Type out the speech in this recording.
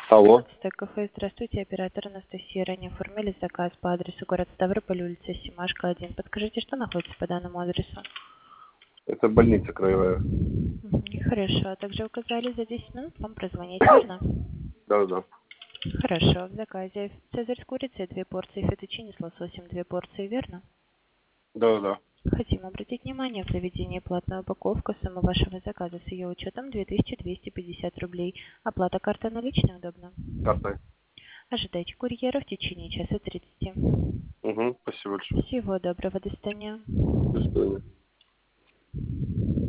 Алло. Кафе, здравствуйте, оператор Анастасия. Ранее оформили заказ по адресу город Ставрополь, улица Семашко, 1. Подскажите, что находится по данному адресу? Это больница краевая. Хорошо. А также указали за 10 минут вам прозвонить, верно? Да. Хорошо. В заказе цезарь с курицей 2 порции, фетучини с лососем 2 порции, верно? Да. Хотим обратить внимание, в заведении платная упаковка, сумма вашего заказа с ее учетом 2250 рублей. Оплата картой наличной удобно? Картой. Ожидайте курьера в течение часа 30. Угу. Спасибо большое. Всего доброго, до свидания. До свидания.